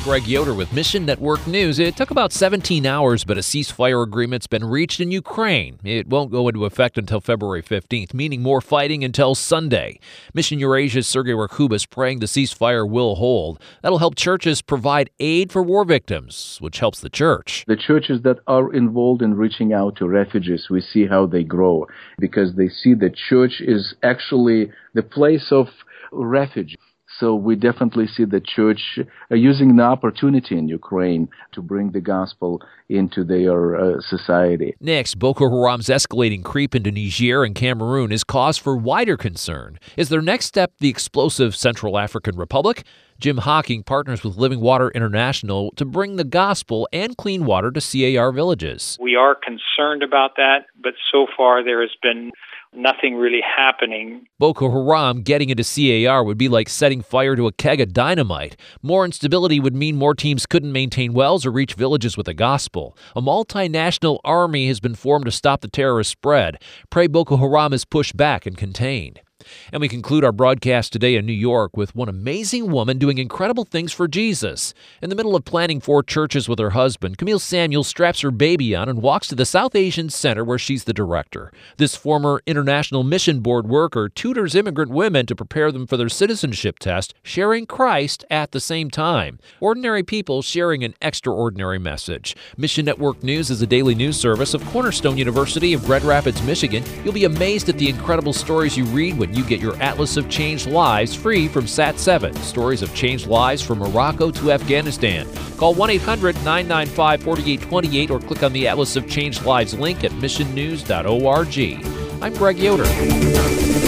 Greg Yoder with Mission Network News. It took about 17 hours, but a ceasefire agreement's been reached in Ukraine. It won't go into effect until February 15th, meaning more fighting until Sunday. Mission Eurasia's Sergei Rakhubas praying the ceasefire will hold. That'll help churches provide aid for war victims, which helps the church. The churches that are involved in reaching out to refugees, we see how they grow because they see the church is actually the place of refuge. So we definitely see the church using the opportunity in Ukraine to bring the gospel into their society. Next, Boko Haram's escalating creep into Niger and Cameroon is cause for wider concern. Is their next step the explosive Central African Republic? Jim Hocking partners with Living Water International to bring the gospel and clean water to CAR villages. We are concerned about that, but so far there has been nothing really happening. Boko Haram getting into CAR would be like setting fire to a keg of dynamite. More instability would mean more teams couldn't maintain wells or reach villages with the gospel. A multinational army has been formed to stop the terrorist spread. Pray Boko Haram is pushed back and contained. And we conclude our broadcast today in New York with one amazing woman doing incredible things for Jesus. In the middle of planning 4 churches with her husband, Camille Samuel straps her baby on and walks to the South Asian Center where she's the director. This former International Mission Board worker tutors immigrant women to prepare them for their citizenship test, sharing Christ at the same time. Ordinary people sharing an extraordinary message. Mission Network News is a daily news service of Cornerstone University of Grand Rapids, Michigan. You'll be amazed at the incredible stories you read when you get your Atlas of Changed Lives free from Sat7. Stories of changed lives from Morocco to Afghanistan. Call 1-800-995-4828 or click on the Atlas of Changed Lives link at missionnews.org. I'm Greg Yoder.